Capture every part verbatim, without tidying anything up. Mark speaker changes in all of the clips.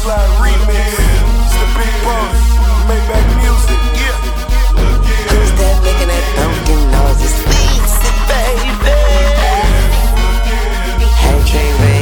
Speaker 1: Slide remix. It's the big boss. Maybach music. Yeah.
Speaker 2: Who's that making that thumping noise? It's Lisa, baby. Hey, baby.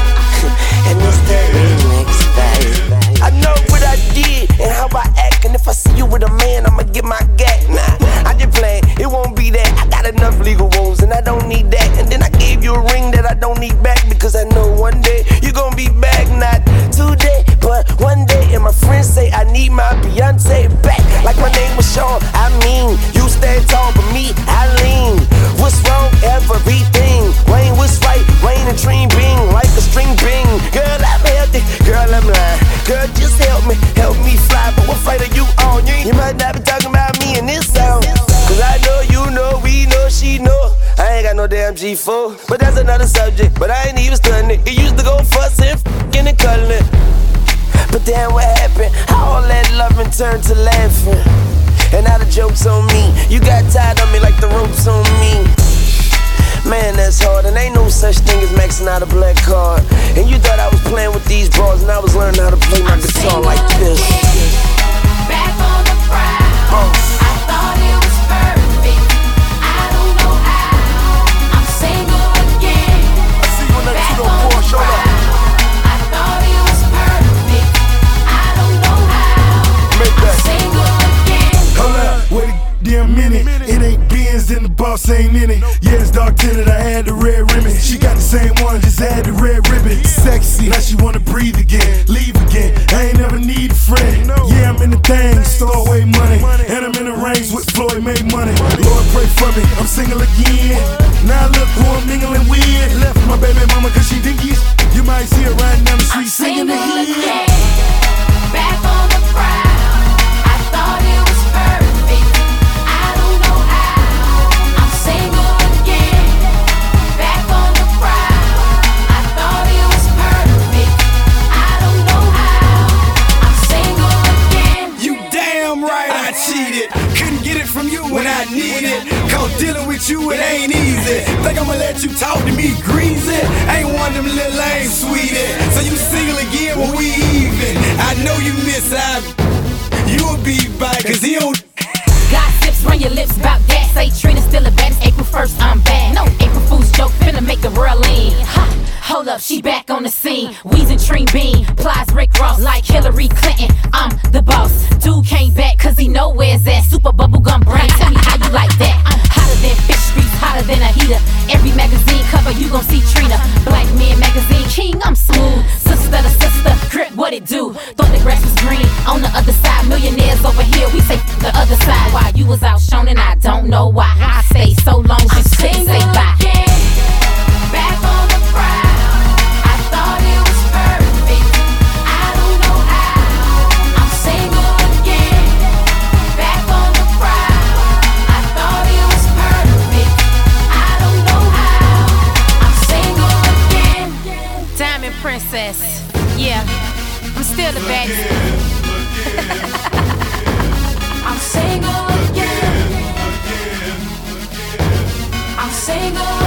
Speaker 2: And it's the remix, baby. I know what I did and how I act, and if I see you with a man, I'ma get my gat. Nah, I just playing. It won't be that. I got enough legal woes, and I don't need that. And then I gave you a ring that I don't need back because I know one day you're gonna be back. Not today, but one day. And my friends say I need my Beyonce back. Like my name was Sean. I mean, you stand tall, but me, I lean. What's wrong? Everything. Wayne, what's right? Wayne and Dream Bing, like a string bing. Girl, I'm healthy. Girl, I'm lying. Girl, just help me, help me fly. But what fight are you on? You, you might not be talking about me in this song. Cause I know, you know, we know, she know. I ain't got no damn G four, but that's another subject. But I ain't even studying it. It used to go fussing, f***ing and cuddling. But then what happened? How all that loving turned to laughing. And now the joke's on me. You got tired of me like the rope's on me. Man, that's hard, and ain't no such thing as maxing out a black card. And you thought I was playing with these bras, and I was learning how to play my guitar like this.
Speaker 3: Back on the prowl.
Speaker 1: Oh.
Speaker 3: I thought it was perfect. I don't know how. I'm single again.
Speaker 1: I see you in that
Speaker 3: Back
Speaker 1: two
Speaker 3: on
Speaker 1: oh four,
Speaker 3: the
Speaker 1: show up.
Speaker 3: prowl. I thought it was perfect. I don't know how.
Speaker 1: Maybach.
Speaker 3: I'm single again.
Speaker 4: Hold up, wait a damn minute. It ain't Benz and the boss ain't in it. Yeah, it's dark tinted, I had the red ribbon. She got the same one, just had the red ribbon. Sexy, now she wanna breathe again, leave again. I ain't never need a friend. Yeah, I'm in the thing, store away money. And I'm in the range with Floyd made money. Lord, pray for me, I'm single again. Now look who I'm mingling with. Left my baby mama cause she dinkies. You might see her riding down the street singing the
Speaker 3: Single
Speaker 4: hit.
Speaker 3: again. Back on the prowl. I thought it was perfect. I don't know how. I'm single again. Back on the prowl. I thought it was perfect. I don't know how. I'm single again.
Speaker 5: You damn right I cheated. Couldn't get it from you when I need it. Cause dealing with you, it ain't easy. Think I'ma let you talk to me greasy? Ain't one of them little lame sweetie. So you single again when we even. I know you miss out. You'll be back cause he don't.
Speaker 6: Gossips, run your lips about that. Say Trina's still the baddest. April first, I'm bad. No April Fool's joke, finna make the world lean. Ha, hold up, she back on the scene. Weezing Trine Bean, plies Rick Ross like Hillary Clinton. I'm the boss. Dude came back cause he know where's that. Super bubblegum brain, tell me how you like that. I'm hotter than fish streets, hotter than a heater. Every magazine cover you gon' see Trina. Black Man Magazine King, I'm smooth. Sister to sister, grip what it do. Thought the grass was green on the other side. Millionaires over here, we say the other side. While you was out showing, I don't know why. I stayed so long, just couldn't say bye.
Speaker 3: Again. Back on the prowl. I thought it was perfect. I don't know how. I'm single again. Back on the prowl. I thought it was perfect. I don't know how. I'm single again.
Speaker 6: Diamond Princess, yeah, I'm still the baddest.
Speaker 3: I'm single again. I'm single